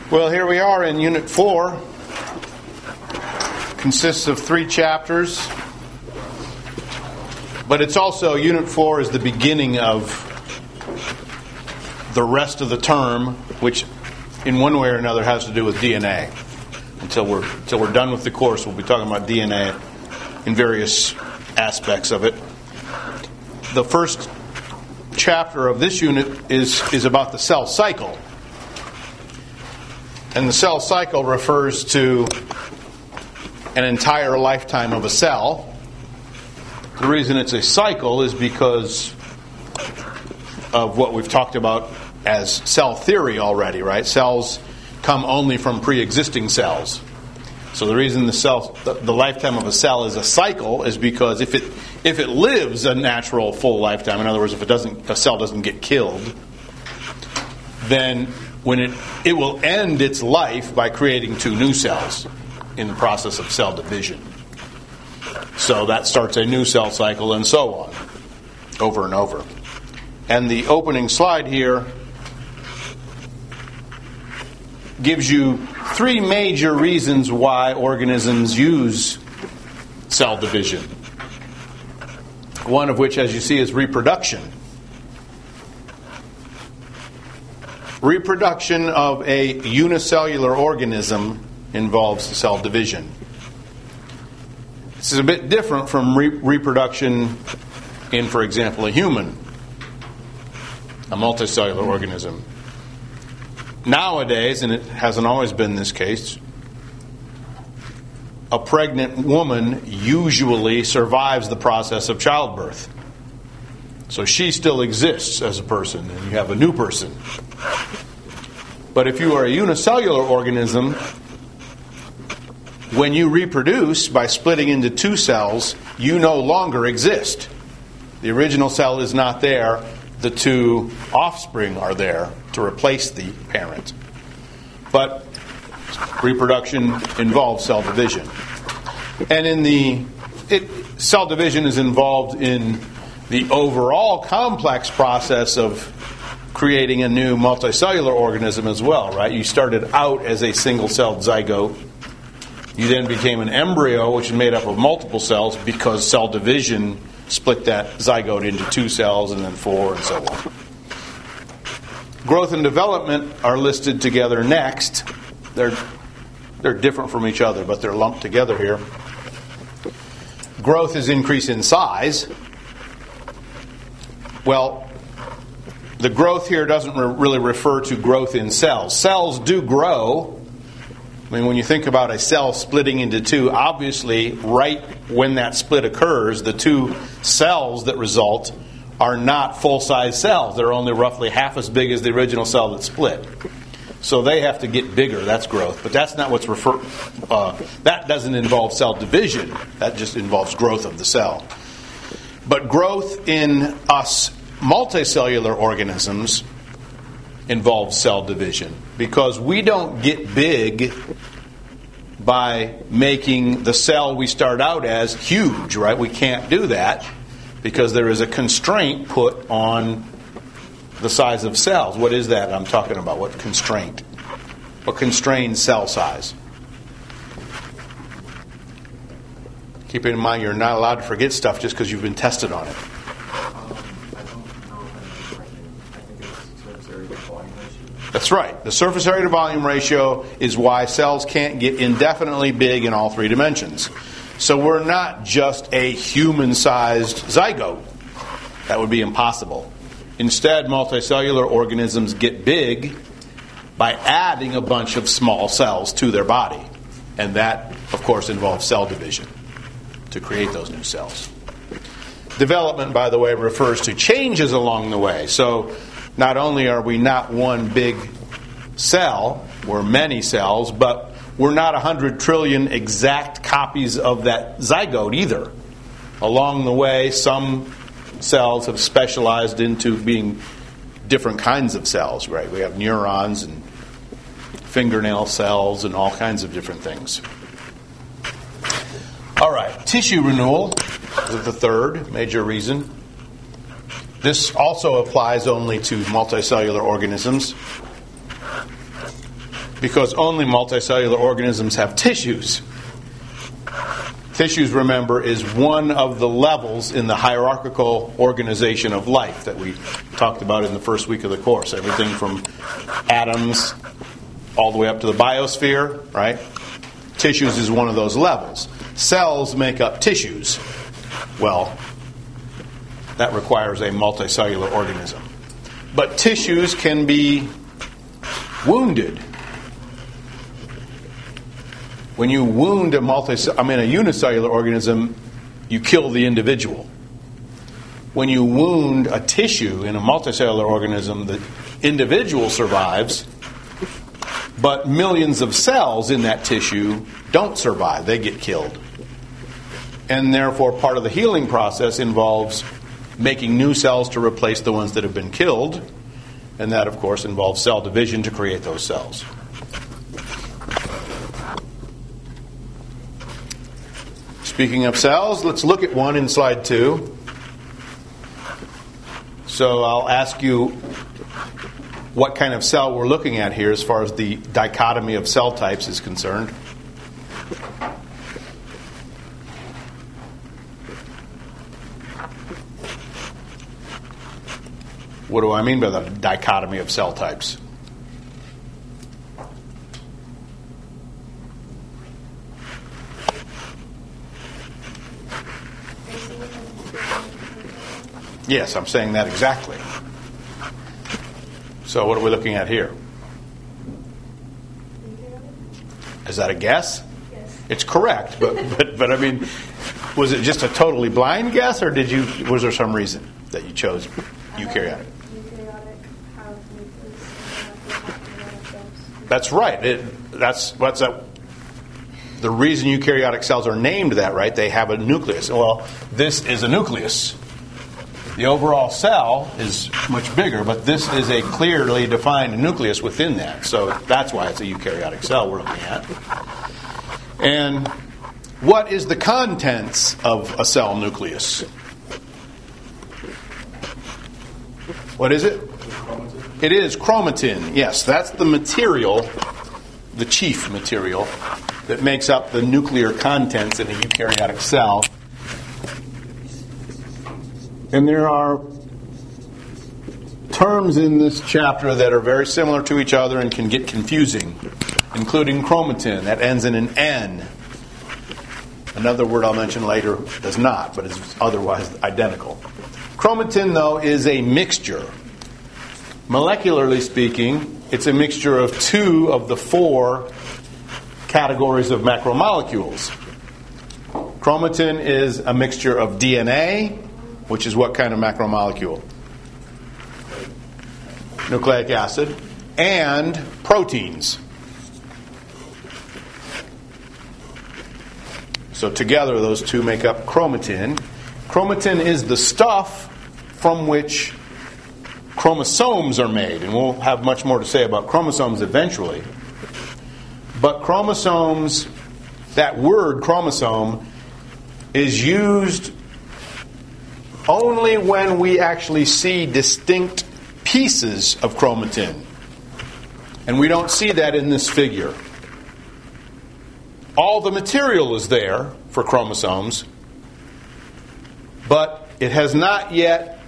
Well, here we are in Unit 4. Consists of 3 chapters. But it's also, Unit 4 is the beginning of the rest of the term, which in one way or another has to do with DNA. Until we're done with the course, we'll be talking about DNA in various aspects of it. The first chapter of this unit is about the cell cycle. And the cell cycle refers to an entire lifetime of a cell. The reason it's a cycle is because of what we've talked about as cell theory already, right? Cells come only from pre-existing cells. So the reason the lifetime of a cell is a cycle is because if it lives a natural full lifetime, in other words, if a cell doesn't get killed, then when it will end its life by creating 2 new cells in the process of cell division. So that starts a new cell cycle and so on, over and over. And the opening slide here gives you 3 major reasons why organisms use cell division. One of which, as you see, is reproduction. Reproduction of a unicellular organism involves cell division. This is a bit different from reproduction in, for example, a human, a multicellular organism. Nowadays, and it hasn't always been this case, a pregnant woman usually survives the process of childbirth. So she still exists as a person, and you have a new person. But if you are a unicellular organism, when you reproduce by splitting into 2 cells, you no longer exist. The original cell is not there. The 2 offspring are there to replace the parent. But reproduction involves cell division. And cell division is involved in the overall complex process of creating a new multicellular organism as well, right? You started out as a single-celled zygote. You then became an embryo, which is made up of multiple cells because cell division split that zygote into 2 cells and then 4 and so on. Growth and development are listed together next. They're different from each other, but they're lumped together here. Growth is increase in size. Well, the growth here doesn't really refer to growth in cells. Cells do grow. I mean, when you think about a cell splitting into 2, obviously, right when that split occurs, the 2 cells that result are not full-size cells. They're only roughly half as big as the original cell that split. So they have to get bigger. That's growth. But that's not what's that doesn't involve cell division. That just involves growth of the cell. But growth in us multicellular organisms involves cell division, because we don't get big by making the cell we start out as huge, right? We can't do that because there is a constraint put on the size of cells. What is that I'm talking about? What constraint? What constrains cell size? Keep in mind you're not allowed to forget stuff just because you've been tested on it. That's right. The surface area to volume ratio is why cells can't get indefinitely big in all 3 dimensions. So we're not just a human-sized zygote. That would be impossible. Instead, multicellular organisms get big by adding a bunch of small cells to their body. And that, of course, involves cell division to create those new cells. Development, by the way, refers to changes along the way. So not only are we not one big cell, we're many cells, but we're not 100 trillion exact copies of that zygote either. Along the way, some cells have specialized into being different kinds of cells, right? We have neurons and fingernail cells and all kinds of different things. All right, tissue renewal is the third major reason. This also applies only to multicellular organisms. because only multicellular organisms have tissues. Tissues, remember, is one of the levels in the hierarchical organization of life that we talked about in the first week of the course. Everything from atoms all the way up to the biosphere, right? Tissues is one of those levels. Cells make up tissues. Well, that requires a multicellular organism. But tissues can be wounded. When you wound a unicellular organism, you kill the individual. When you wound a tissue in a multicellular organism, the individual survives, but millions of cells in that tissue don't survive. They get killed. And therefore, part of the healing process involves making new cells to replace the ones that have been killed. And that, of course, involves cell division to create those cells. Speaking of cells, let's look at one in slide 2. So I'll ask you what kind of cell we're looking at here as far as the dichotomy of cell types is concerned. What do I mean by the dichotomy of cell types? Yes, I'm saying that exactly. So what are we looking at here? Is that a guess? Yes. It's correct, but I mean, was it just a totally blind guess, or was there some reason that you chose eukaryotic? Eukaryotic have nucleus. That's right. The reason eukaryotic cells are named that, right? They have a nucleus. Well, this is a nucleus. The overall cell is much bigger, but this is a clearly defined nucleus within that. So that's why it's a eukaryotic cell we're looking at. And what is the contents of a cell nucleus? What is it? It is chromatin. Yes, that's the material, the chief material, that makes up the nuclear contents in a eukaryotic cell. And there are terms in this chapter that are very similar to each other and can get confusing, including chromatin, that ends in an N. Another word I'll mention later does not, but is otherwise identical. Chromatin, though, is a mixture. Molecularly speaking, it's a mixture of 2 of the 4 categories of macromolecules. Chromatin is a mixture of DNA, which is what kind of macromolecule? Nucleic acid, and proteins. So together those 2 make up chromatin. Chromatin is the stuff from which chromosomes are made, and we'll have much more to say about chromosomes eventually. But chromosomes, that word chromosome, is used only when we actually see distinct pieces of chromatin. And we don't see that in this figure. All the material is there for chromosomes, but it has not yet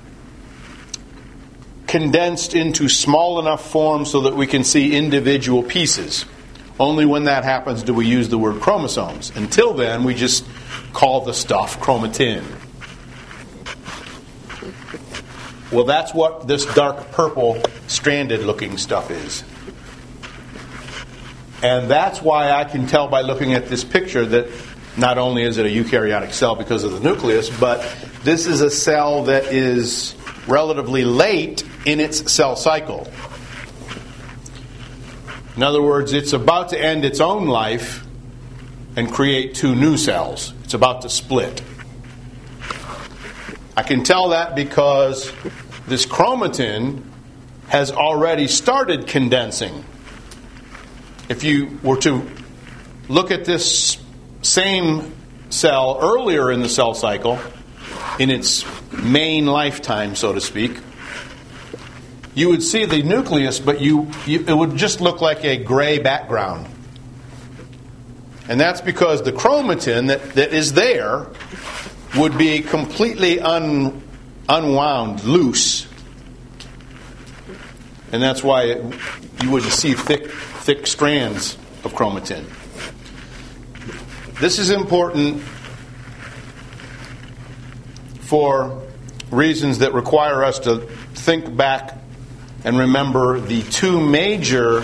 condensed into small enough form so that we can see individual pieces. Only when that happens do we use the word chromosomes. Until then, we just call the stuff chromatin. Well, that's what this dark purple stranded looking stuff is. And that's why I can tell by looking at this picture that not only is it a eukaryotic cell because of the nucleus, but this is a cell that is relatively late in its cell cycle. In other words, it's about to end its own life and create 2 new cells. It's about to split. I can tell that because this chromatin has already started condensing. If you were to look at this same cell earlier in the cell cycle, in its main lifetime, so to speak, you would see the nucleus, but it would just look like a gray background. And that's because the chromatin that is there would be completely unwound, loose. And that's why you wouldn't see thick strands of chromatin. This is important for reasons that require us to think back and remember the two major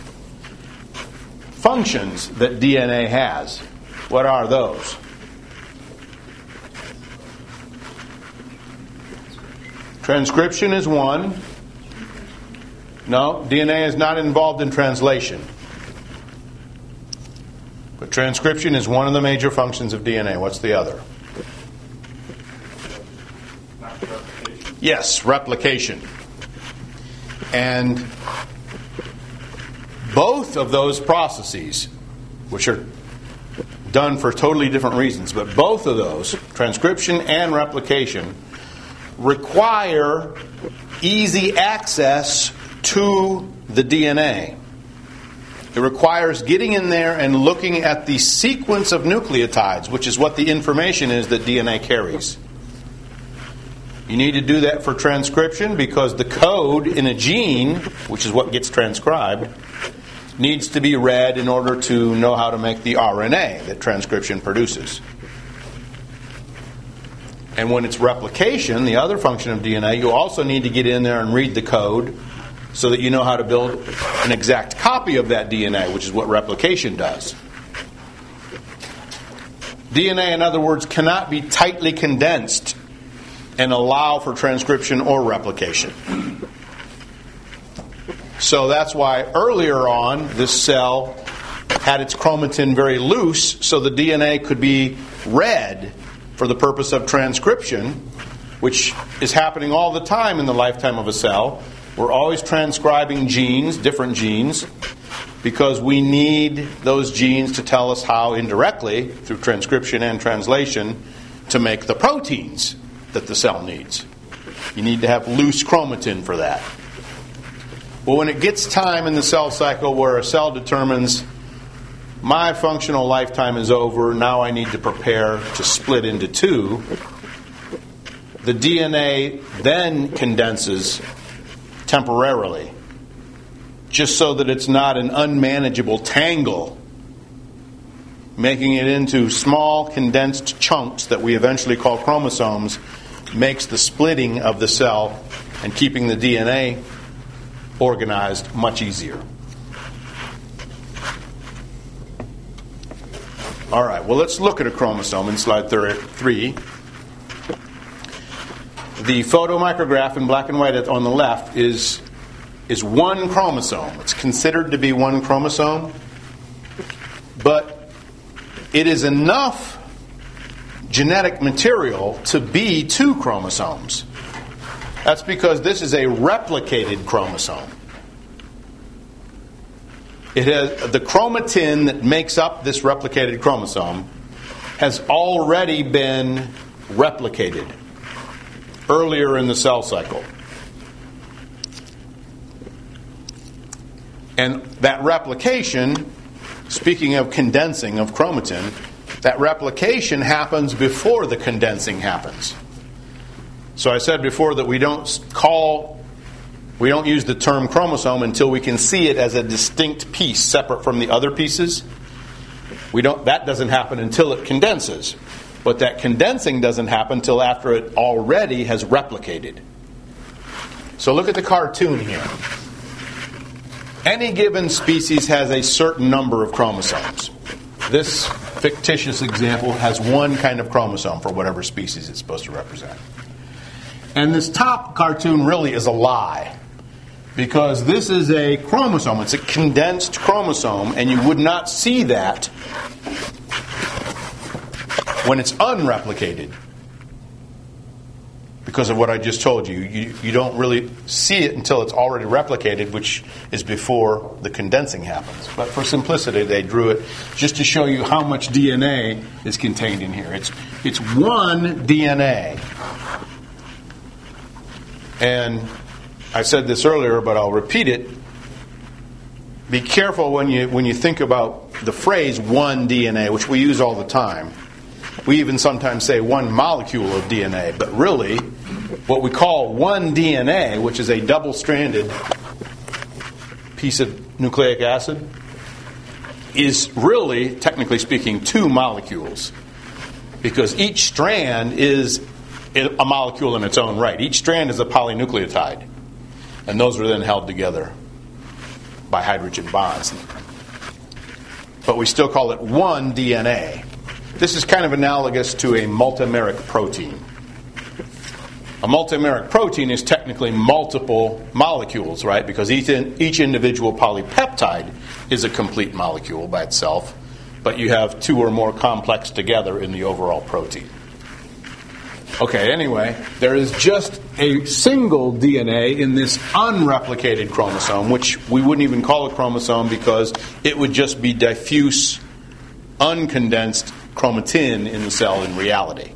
functions that DNA has. What are those? Transcription is one. No, DNA is not involved in translation. But transcription is one of the major functions of DNA. What's the other? Yes, replication. And both of those processes, which are done for totally different reasons, but both of those, transcription and replication, require easy access to the DNA. It requires getting in there and looking at the sequence of nucleotides, which is what the information is that DNA carries. You need to do that for transcription because the code in a gene, which is what gets transcribed, needs to be read in order to know how to make the RNA that transcription produces. And when it's replication, the other function of DNA, you also need to get in there and read the code so that you know how to build an exact copy of that DNA, which is what replication does. DNA, in other words, cannot be tightly condensed and allow for transcription or replication. So that's why earlier on this cell had its chromatin very loose so the DNA could be read for the purpose of transcription, which is happening all the time in the lifetime of a cell. We're always transcribing genes, different genes, because we need those genes to tell us how indirectly, through transcription and translation, to make the proteins that the cell needs. You need to have loose chromatin for that. Well, when it gets time in the cell cycle where a cell determines my functional lifetime is over, now I need to prepare to split into two, the DNA then condenses temporarily, just so that it's not an unmanageable tangle, making it into small condensed chunks that we eventually call chromosomes, makes the splitting of the cell and keeping the DNA organized much easier. All right, well, let's look at a chromosome in slide 3. The photomicrograph in black and white on the left is one chromosome. It's considered to be one chromosome, but it is enough genetic material to be two chromosomes. That's because this is a replicated chromosome. It has the chromatin that makes up this replicated chromosome has already been replicated earlier in the cell cycle. And that replication, speaking of condensing of chromatin, that replication happens before the condensing happens. So I said before that we don't use the term chromosome until we can see it as a distinct piece separate from the other pieces. That doesn't happen until it condenses. But that condensing doesn't happen until after it already has replicated. So look at the cartoon here. Any given species has a certain number of chromosomes. This fictitious example has one kind of chromosome for whatever species it's supposed to represent. And this top cartoon really is a lie, because this is a chromosome. It's a condensed chromosome, and you would not see that when it's unreplicated, because of what I just told you. You don't really see it until it's already replicated, which is before the condensing happens. But for simplicity, they drew it just to show you how much DNA is contained in here. It's one DNA. And I said this earlier, but I'll repeat it. Be careful when you think about the phrase one DNA, which we use all the time. We even sometimes say one molecule of DNA, but really what we call one DNA, which is a double-stranded piece of nucleic acid, is really, technically speaking, two molecules. Because each strand is a molecule in its own right. Each strand is a polynucleotide. And those are then held together by hydrogen bonds. But we still call it one DNA. This is kind of analogous to a multimeric protein. A multimeric protein is technically multiple molecules, right? Because each individual polypeptide is a complete molecule by itself, but you have two or more complex together in the overall protein. Okay, anyway, there is just a single DNA in this unreplicated chromosome, which we wouldn't even call a chromosome because it would just be diffuse, uncondensed chromatin in the cell in reality.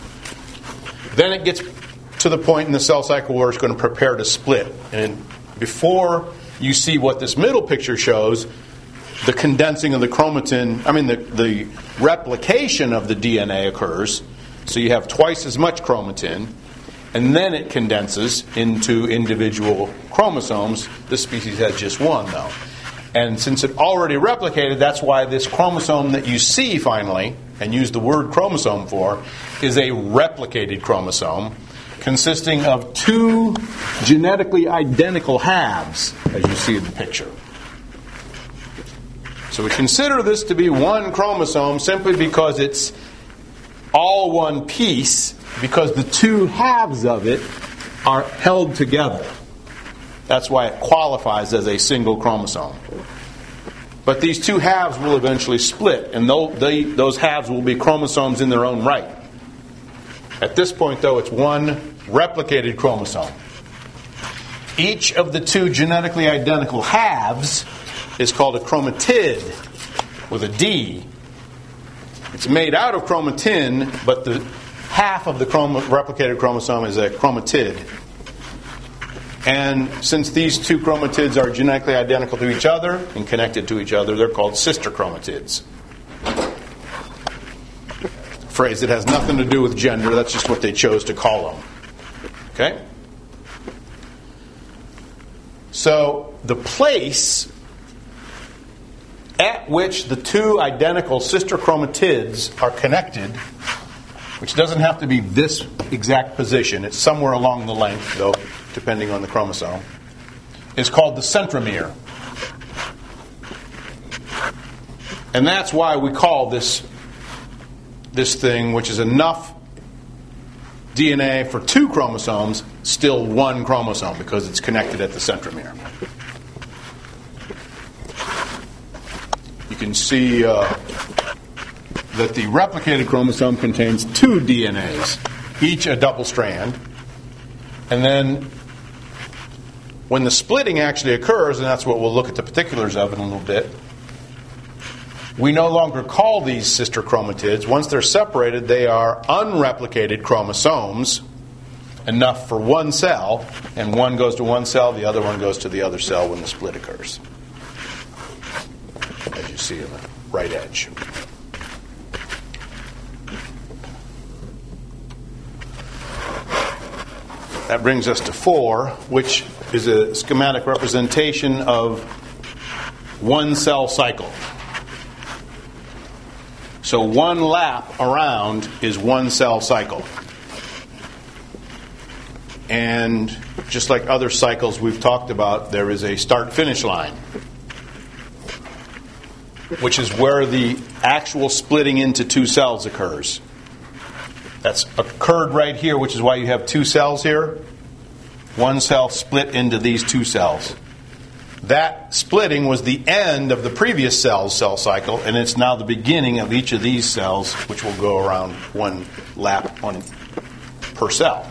Then it gets to the point in the cell cycle where it's going to prepare to split. And before you see what this middle picture shows, the condensing of the chromatin, the replication of the DNA occurs. So you have twice as much chromatin, and then it condenses into individual chromosomes. This species has just one, though. And since it already replicated, that's why this chromosome that you see finally, and use the word chromosome for, is a replicated chromosome consisting of two genetically identical halves, as you see in the picture. So we consider this to be one chromosome simply because it's all one piece, because the two halves of it are held together. That's why it qualifies as a single chromosome. But these two halves will eventually split, and those halves will be chromosomes in their own right. At this point, though, it's one replicated chromosome. Each of the two genetically identical halves is called a chromatid with a D. It's made out of chromatin, but the half of the replicated chromosome is a chromatid. And since these two chromatids are genetically identical to each other and connected to each other, they're called sister chromatids. A phrase that has nothing to do with gender, that's just what they chose to call them. Okay? So the place at which the two identical sister chromatids are connected, which doesn't have to be this exact position, it's somewhere along the length, though, depending on the chromosome, is called the centromere. And that's why we call this thing, which is enough DNA for two chromosomes, still one chromosome, because it's connected at the centromere. You can see that the replicated chromosome contains two DNAs, each a double strand. And then when the splitting actually occurs, and that's what we'll look at the particulars of in a little bit, we no longer call these sister chromatids. Once they're separated, they are unreplicated chromosomes, enough for one cell, and one goes to one cell, the other one goes to the other cell when the split occurs, as you see in the right edge. That brings us to 4, which is a schematic representation of one cell cycle. So one lap around is one cell cycle. And just like other cycles we've talked about, there is a start-finish line, which is where the actual splitting into two cells occurs. That's occurred right here, which is why you have two cells here. One cell split into these two cells. That splitting was the end of the previous cell's cell cycle, and it's now the beginning of each of these cells, which will go around one lap per cell.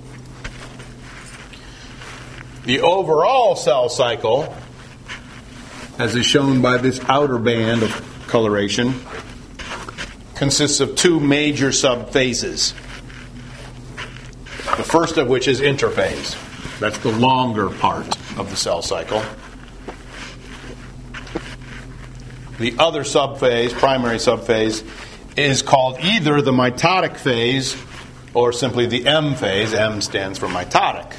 The overall cell cycle, as is shown by this outer band of coloration, consists of two major subphases. The first of which is interphase. That's the longer part of the cell cycle. The other subphase, primary subphase, is called either the mitotic phase or simply the M phase. M stands for mitotic.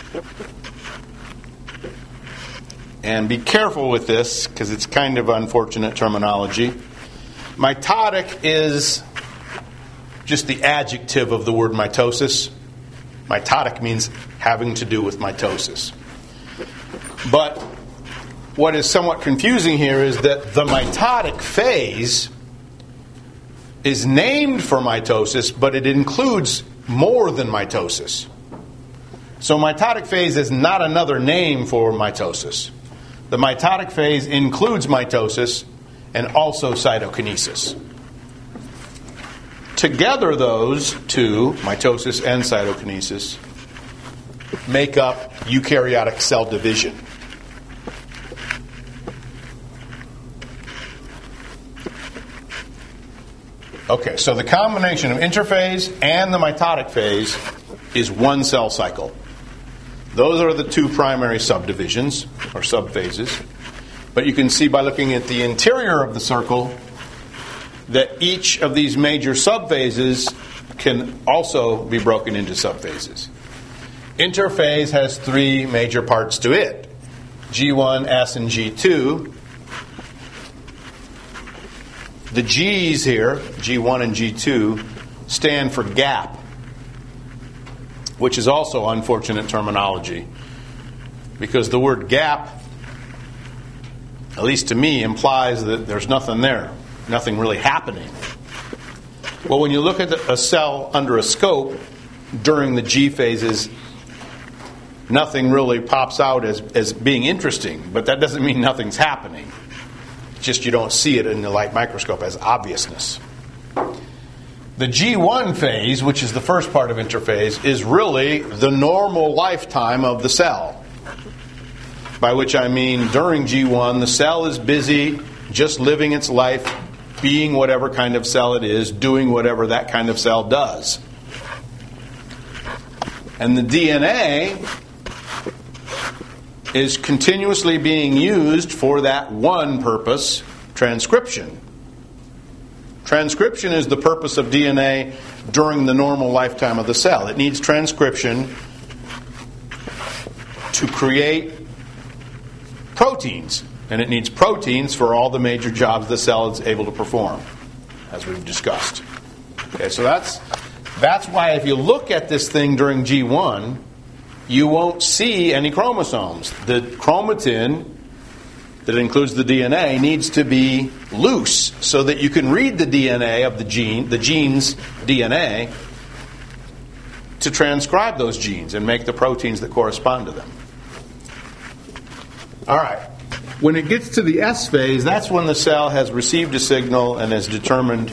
And be careful with this because it's kind of unfortunate terminology. Mitotic is just the adjective of the word mitosis. Mitotic means having to do with mitosis. But what is somewhat confusing here is that the mitotic phase is named for mitosis, but it includes more than mitosis. So mitotic phase is not another name for mitosis. The mitotic phase includes mitosis and also cytokinesis. Together, those two, mitosis and cytokinesis, make up eukaryotic cell division. Okay, so the combination of interphase and the mitotic phase is one cell cycle. Those are the two primary subdivisions, or subphases. But you can see by looking at the interior of the circle that each of these major subphases can also be broken into subphases. Interphase has three major parts to it: G1, S, and G2. The G's here, G1 and G2, stand for gap, which is also unfortunate terminology, because the word gap, at least to me, implies that there's nothing there, nothing really happening. Well, when you look at a cell under a scope during the G phases, nothing really pops out as being interesting, but that doesn't mean nothing's happening. It's just you don't see it in the light microscope as obviousness. The G1 phase, which is the first part of interphase, is really the normal lifetime of the cell. By which I mean during G1, the cell is busy just living its life, being whatever kind of cell it is, doing whatever that kind of cell does. And the DNA is continuously being used for that one purpose, transcription. Transcription is the purpose of DNA during the normal lifetime of the cell. It needs transcription to create proteins, and it needs proteins for all the major jobs the cell is able to perform, as we've discussed. Okay, so that's why if you look at this thing during G1, you won't see any chromosomes. The chromatin that includes the DNA needs to be loose so that you can read the DNA of the gene's DNA, to transcribe those genes and make the proteins that correspond to them. All right. When it gets to the S phase, that's when the cell has received a signal and has determined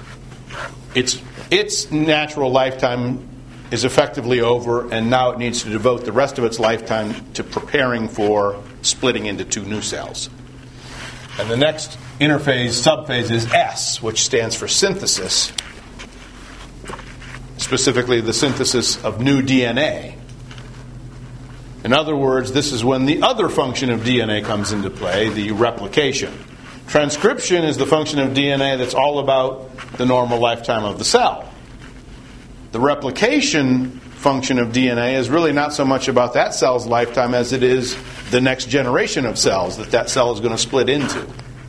its natural lifetime is effectively over, and now it needs to devote the rest of its lifetime to preparing for splitting into two new cells. And the next interphase, subphase, is S, which stands for synthesis, specifically the synthesis of new DNA. In other words, this is when the other function of DNA comes into play, the replication. Transcription is the function of DNA that's all about the normal lifetime of the cell. The replication function of DNA is really not so much about that cell's lifetime as it is the next generation of cells that cell is going to split into.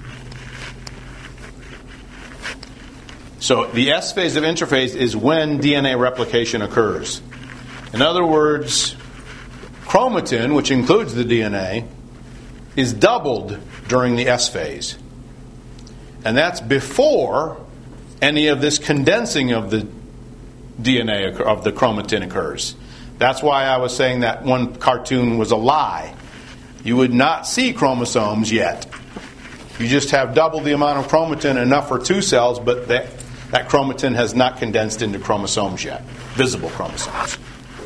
So the S phase of interphase is when DNA replication occurs. In other words, chromatin, which includes the DNA, is doubled during the S phase. And that's before any of this condensing of the DNA, of the chromatin, occurs. That's why I was saying that one cartoon was a lie. You would not see chromosomes yet. You just have double the amount of chromatin, enough for two cells, but that chromatin has not condensed into chromosomes yet, visible chromosomes.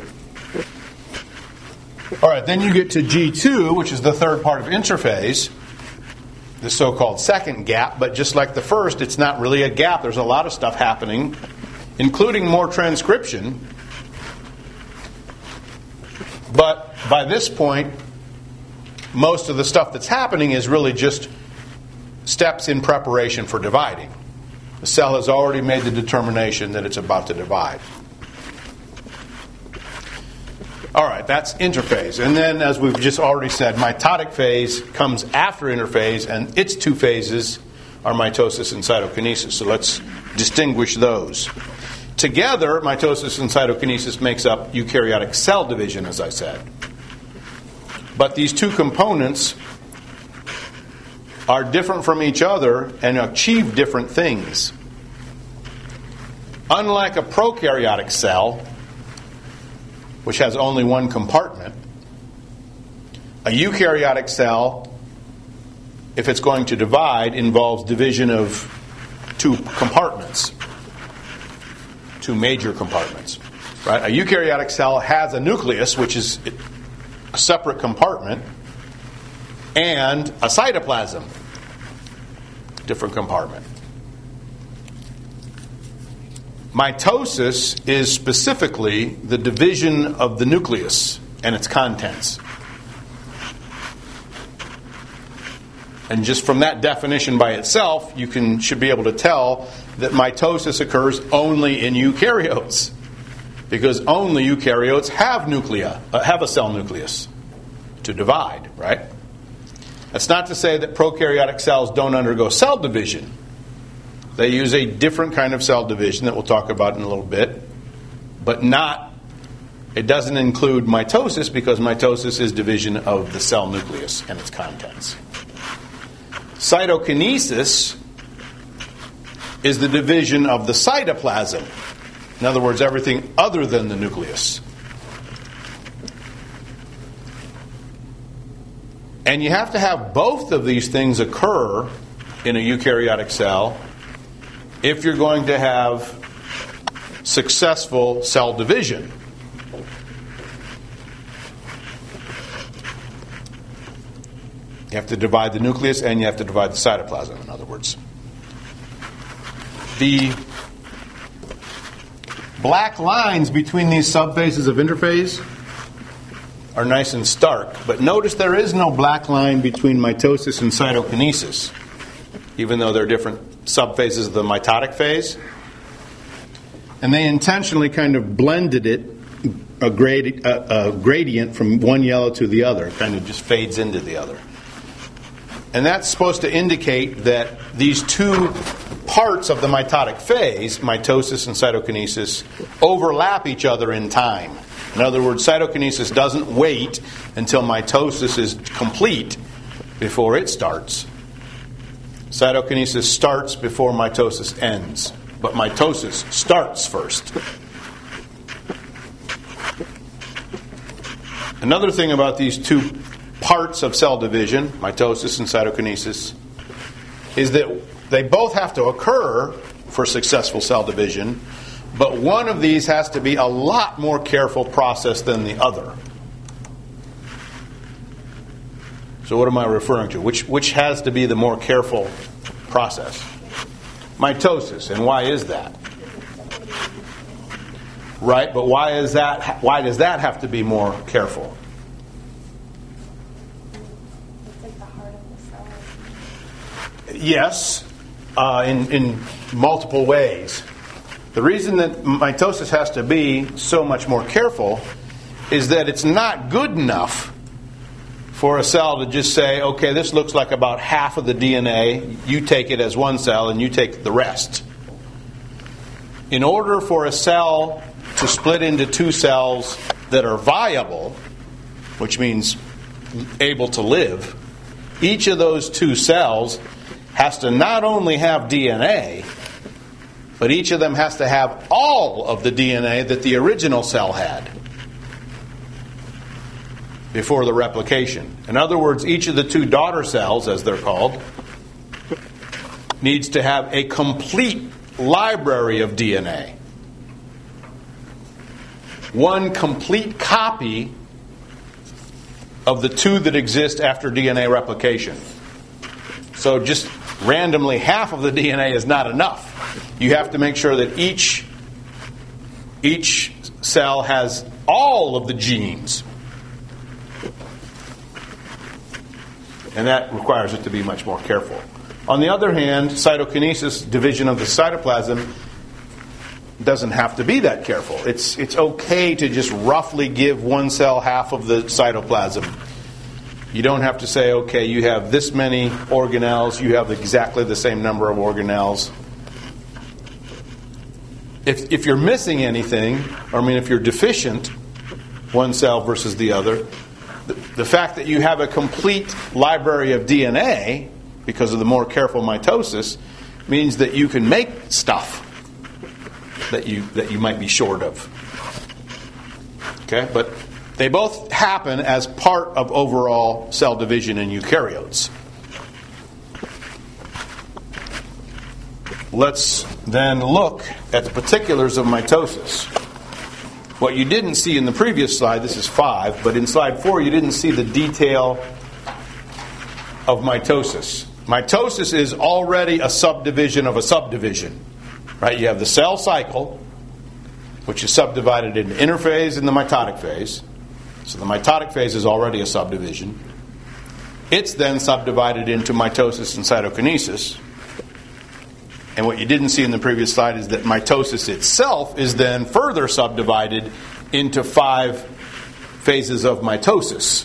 All right, then you get to G2, which is the third part of interphase, the so-called second gap, but just like the first, it's not really a gap. There's a lot of stuff happening, including more transcription. But by this point, most of the stuff that's happening is really just steps in preparation for dividing. The cell has already made the determination that it's about to divide. All right, that's interphase. And then, as we've just already said, mitotic phase comes after interphase, and its two phases are mitosis and cytokinesis. So let's distinguish those. Together, mitosis and cytokinesis makes up eukaryotic cell division, as I said. But these two components are different from each other and achieve different things. Unlike a prokaryotic cell, which has only one compartment, a eukaryotic cell, if it's going to divide, involves division of two compartments, two major compartments. Right? A eukaryotic cell has a nucleus, which is a separate compartment, and a cytoplasm, different compartment. Mitosis is specifically the division of the nucleus and its contents. And just from that definition by itself, you should be able to tell that mitosis occurs only in eukaryotes, because only eukaryotes have a cell nucleus to divide, right? That's not to say that prokaryotic cells don't undergo cell division. They use a different kind of cell division that we'll talk about in a little bit, but it doesn't include mitosis, because mitosis is division of the cell nucleus and its contents. Cytokinesis is the division of the cytoplasm. In other words, everything other than the nucleus. And you have to have both of these things occur in a eukaryotic cell if you're going to have successful cell division. You have to divide the nucleus and you have to divide the cytoplasm, in other words. The black lines between these subphases of interphase are nice and stark, but notice there is no black line between mitosis and cytokinesis, even though they're different subphases of the mitotic phase. And they intentionally kind of blended it, a gradient from one yellow to the other. It kind of just fades into the other. And that's supposed to indicate that these two parts of the mitotic phase, mitosis and cytokinesis, overlap each other in time. In other words, cytokinesis doesn't wait until mitosis is complete before it starts. Cytokinesis starts before mitosis ends, but mitosis starts first. Another thing about these two parts of cell division, mitosis and cytokinesis, is that they both have to occur for successful cell division, but one of these has to be a lot more careful process than the other. So what am I referring to? Which has to be the more careful process? Mitosis. And why is that? Right, but why is that? Why does that have to be more careful? It's like the heart of the cell. Yes, in multiple ways. The reason that mitosis has to be so much more careful is that it's not good enough for a cell to just say, okay, this looks like about half of the DNA, you take it as one cell and you take the rest. In order for a cell to split into two cells that are viable, which means able to live, each of those two cells has to not only have DNA, but each of them has to have all of the DNA that the original cell had before the replication. In other words, each of the two daughter cells, as they're called, needs to have a complete library of DNA. One complete copy of the two that exist after DNA replication. So just randomly half of the DNA is not enough. You have to make sure that each cell has all of the genes And that requires it to be much more careful. On the other hand, cytokinesis, division of the cytoplasm, doesn't have to be that careful. It's okay to just roughly give one cell half of the cytoplasm. You don't have to say, okay, you have this many organelles, you have exactly the same number of organelles. If you're missing anything, if you're deficient, one cell versus the other, the fact that you have a complete library of DNA, because of the more careful mitosis, means that you can make stuff that you might be short of. Okay, but they both happen as part of overall cell division in eukaryotes. Let's then look at the particulars of mitosis. What you didn't see in the previous slide, this is 5, but in slide 4 you didn't see the detail of mitosis. Mitosis is already a subdivision of a subdivision. Right? You have the cell cycle, which is subdivided into interphase and the mitotic phase. So the mitotic phase is already a subdivision. It's then subdivided into mitosis and cytokinesis. And what you didn't see in the previous slide is that mitosis itself is then further subdivided into 5 phases of mitosis.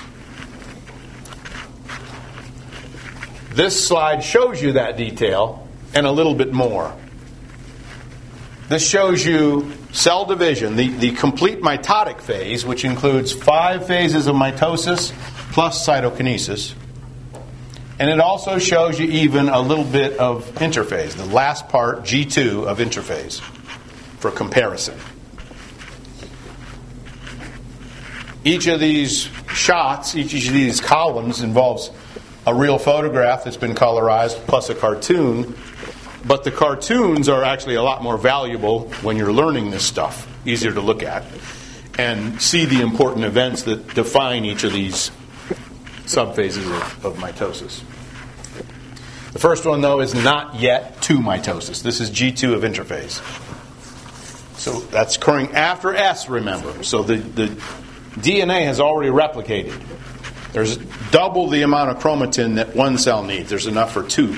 This slide shows you that detail and a little bit more. This shows you cell division, the complete mitotic phase, which includes 5 phases of mitosis plus cytokinesis. And it also shows you even a little bit of interphase, the last part, G2, of interphase, for comparison. Each of these shots, each of these columns involves a real photograph that's been colorized plus a cartoon. But the cartoons are actually a lot more valuable when you're learning this stuff, easier to look at, and see the important events that define each of these subphases of mitosis. The first one, though, is not yet to mitosis. This is G2 of interphase. So that's occurring after S, remember. So the DNA has already replicated. There's double the amount of chromatin that one cell needs. There's enough for 2.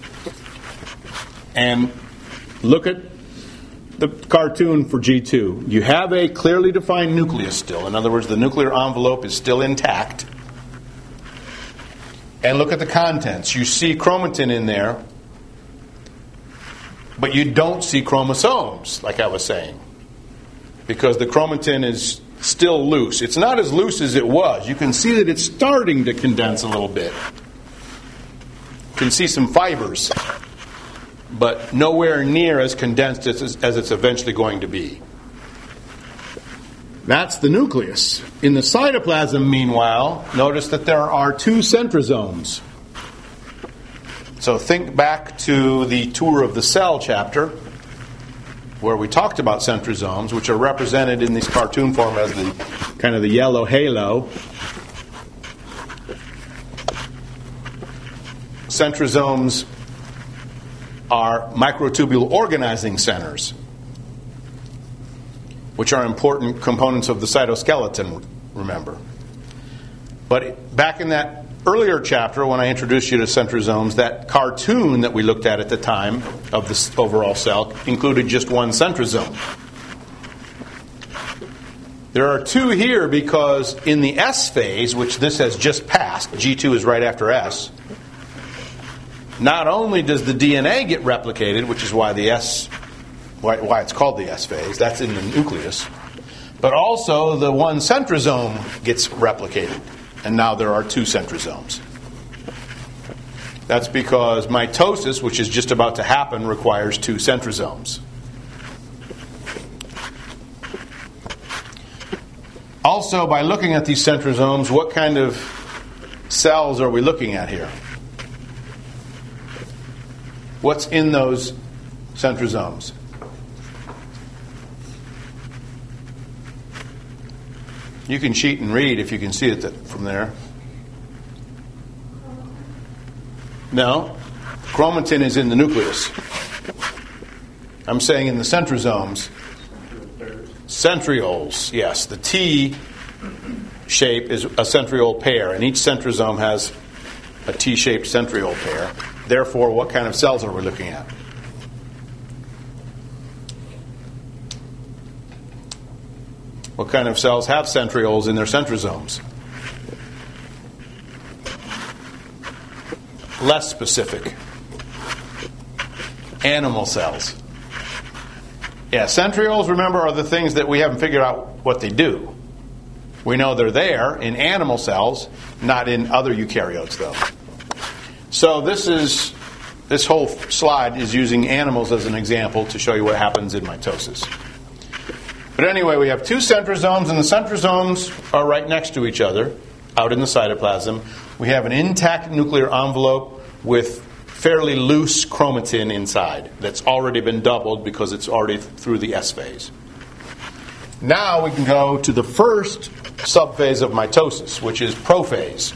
And look at the cartoon for G2. You have a clearly defined nucleus still. In other words, the nuclear envelope is still intact. And look at the contents. You see chromatin in there, but you don't see chromosomes, like I was saying, because the chromatin is still loose. It's not as loose as it was. You can see that it's starting to condense a little bit. You can see some fibers, but nowhere near as condensed as it's eventually going to be. That's the nucleus. In the cytoplasm, meanwhile, notice that there are 2 centrosomes. So think back to the Tour of the Cell chapter, where we talked about centrosomes, which are represented in this cartoon form as the kind of the yellow halo. Centrosomes are microtubule organizing centers, which are important components of the cytoskeleton, remember. But back in that earlier chapter, when I introduced you to centrosomes, that cartoon that we looked at the time of this overall cell included just 1 centrosome. There are 2 here because in the S phase, which this has just passed, G2 is right after S, not only does the DNA get replicated, which is why why it's called the S phase, that's in the nucleus, but also the 1 centrosome gets replicated, and now there are 2 centrosomes. That's because mitosis, which is just about to happen, requires 2 centrosomes. Also, by looking at these centrosomes, what kind of cells are we looking at here? What's in those centrosomes? You can cheat and read if you can see it from there. No. Chromatin is in the nucleus. I'm saying in the centrosomes. Centrioles, yes. The T shape is a centriole pair, and each centrosome has a T-shaped centriole pair. Therefore, what kind of cells are we looking at? What kind of cells have centrioles in their centrosomes? Less specific. Animal cells. Yeah, centrioles, remember, are the things that we haven't figured out what they do. We know they're there in animal cells, not in other eukaryotes, though. So this whole slide is using animals as an example to show you what happens in mitosis. But anyway, we have two centrosomes, and the centrosomes are right next to each other out in the cytoplasm. We have an intact nuclear envelope with fairly loose chromatin inside that's already been doubled because it's already through the S phase. Now we can go to the first subphase of mitosis, which is prophase,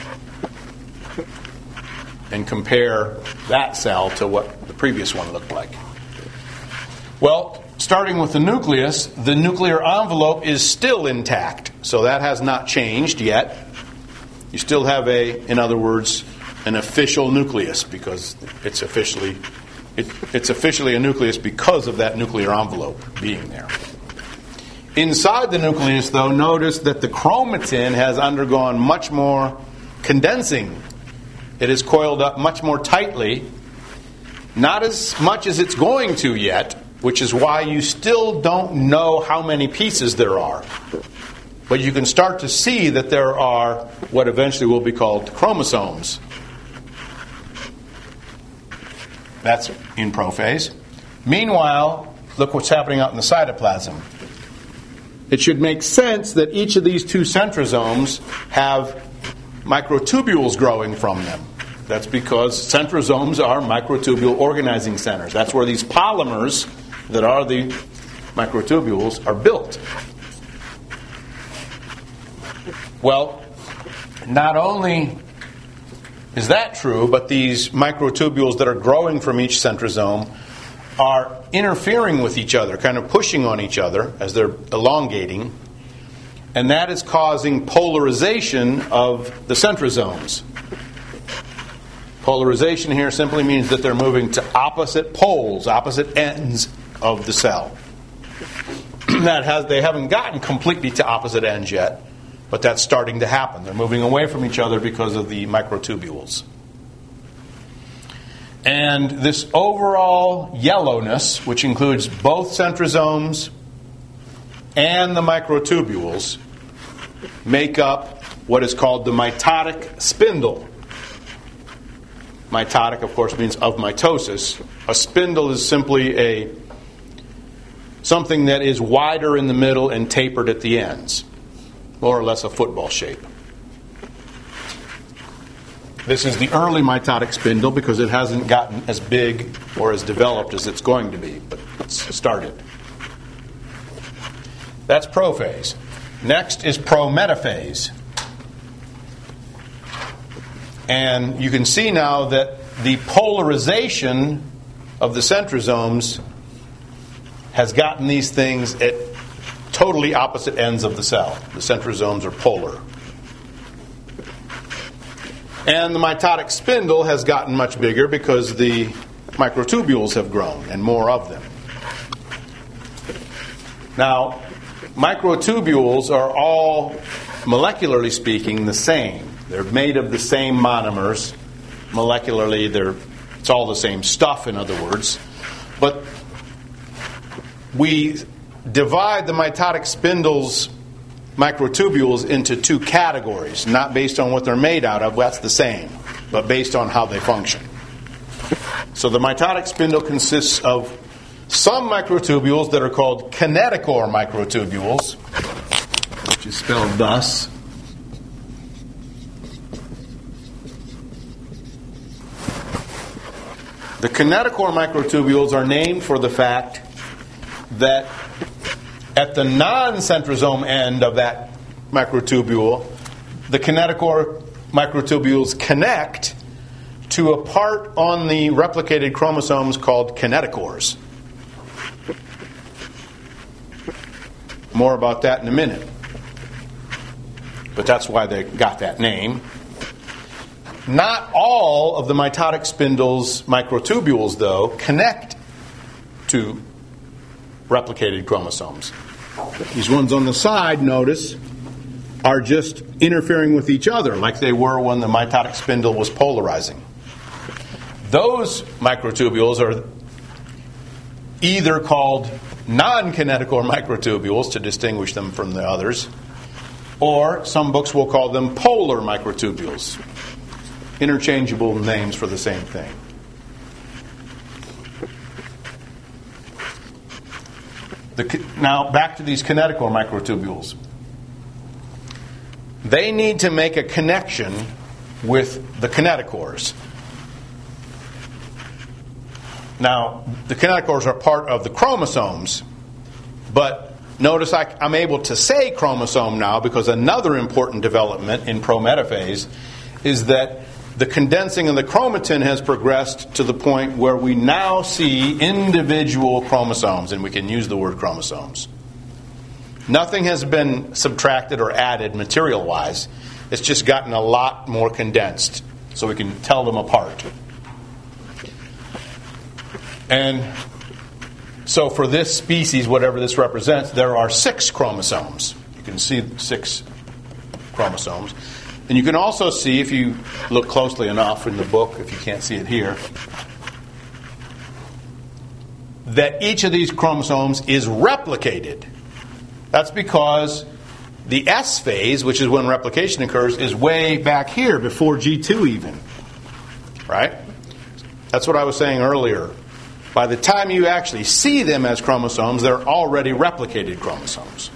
and compare that cell to what the previous one looked like. Well, starting with the nucleus, the nuclear envelope is still intact, so that has not changed yet. You still have in other words, an official nucleus because it's officially a nucleus because of that nuclear envelope being there. Inside the nucleus, though, notice that the chromatin has undergone much more condensing. It is coiled up much more tightly, not as much as it's going to yet, which is why you still don't know how many pieces there are. But you can start to see that there are what eventually will be called chromosomes. That's in prophase. Meanwhile, look what's happening out in the cytoplasm. It should make sense that each of these two centrosomes have microtubules growing from them. That's because centrosomes are microtubule organizing centers. That's where these polymers that are the microtubules are built. Well, not only is that true, but these microtubules that are growing from each centrosome are interfering with each other, kind of pushing on each other as they're elongating, and that is causing polarization of the centrosomes. Polarization here simply means that they're moving to opposite poles, opposite ends of the cell. They haven't gotten completely to opposite ends yet, but that's starting to happen. They're moving away from each other because of the microtubules. And this overall yellowness, which includes both centrosomes and the microtubules, make up what is called the mitotic spindle. Mitotic, of course, means of mitosis. A spindle is simply something that is wider in the middle and tapered at the ends. More or less a football shape. This is the early mitotic spindle because it hasn't gotten as big or as developed as it's going to be, but it's started. That's prophase. Next is prometaphase. And you can see now that the polarization of the centrosomes has gotten these things at totally opposite ends of the cell. The centrosomes are polar. And the mitotic spindle has gotten much bigger because the microtubules have grown, and more of them. Now, microtubules are all, molecularly speaking, the same. They're made of the same monomers. Molecularly, it's all the same stuff, in other words. But we divide the mitotic spindle's microtubules into two categories, not based on what they're made out of, that's the same, but based on how they function. So the mitotic spindle consists of some microtubules that are called kinetochore microtubules, which is spelled thus. The kinetochore microtubules are named for the fact that at the non-centrosome end of that microtubule, the kinetochore microtubules connect to a part on the replicated chromosomes called kinetochores. More about that in a minute. But that's why they got that name. Not all of the mitotic spindle's microtubules, though, connect to replicated chromosomes. These ones on the side, notice, are just interfering with each other like they were when the mitotic spindle was polarizing. Those microtubules are either called non-kinetochore microtubules to distinguish them from the others, or some books will call them polar microtubules. Interchangeable names for the same thing. Now, back to these kinetochore microtubules. They need to make a connection with the kinetochores. Now, the kinetochores are part of the chromosomes, but notice I'm able to say chromosome now because another important development in prometaphase is that the condensing of the chromatin has progressed to the point where we now see individual chromosomes, and we can use the word chromosomes. Nothing has been subtracted or added material-wise. It's just gotten a lot more condensed, so we can tell them apart. And so for this species, whatever this represents, there are 6 chromosomes. You can see 6 chromosomes. And you can also see, if you look closely enough in the book, if you can't see it here, that each of these chromosomes is replicated. That's because the S phase, which is when replication occurs, is way back here before G2 even. Right? That's what I was saying earlier. By the time you actually see them as chromosomes, they're already replicated chromosomes.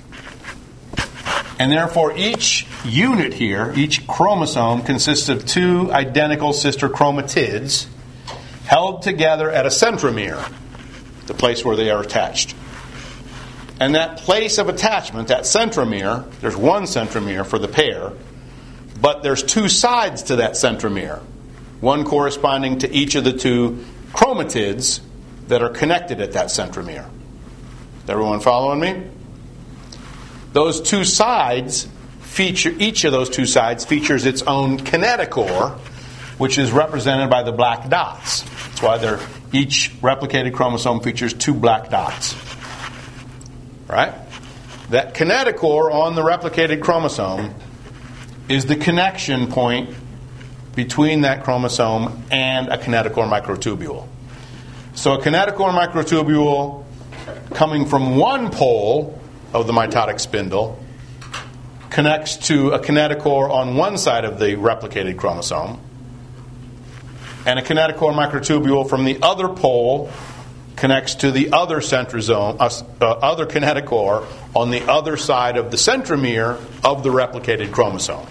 And therefore, each unit here, each chromosome, consists of 2 identical sister chromatids held together at a centromere, the place where they are attached. And that place of attachment, that centromere, there's one centromere for the pair, but there's 2 sides to that centromere, one corresponding to each of the 2 chromatids that are connected at that centromere. Is everyone following me? Those 2 sides feature, each of those 2 sides features its own kinetochore, which is represented by the black dots. That's why each replicated chromosome features 2 black dots. Right? That kinetochore on the replicated chromosome is the connection point between that chromosome and a kinetochore microtubule. So a kinetochore microtubule coming from one pole of the mitotic spindle connects to a kinetochore on one side of the replicated chromosome, and a kinetochore microtubule from the other pole connects to the other centrosome, other kinetochore on the other side of the centromere of the replicated chromosome.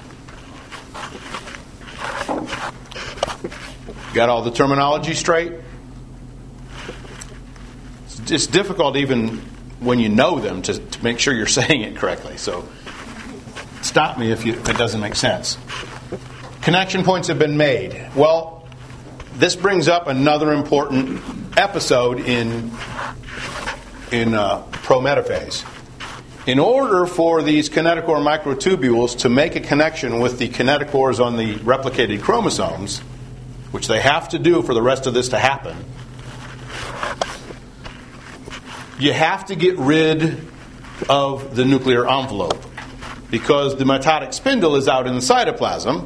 Got all the terminology straight? It's difficult even when you know them to make sure you're saying it correctly. So stop me if it doesn't make sense. Connection points have been made. Well, this brings up another important episode in prometaphase. In order for these kinetochore microtubules to make a connection with the kinetochores on the replicated chromosomes, which they have to do for the rest of this to happen, you have to get rid of the nuclear envelope, because the mitotic spindle is out in the cytoplasm.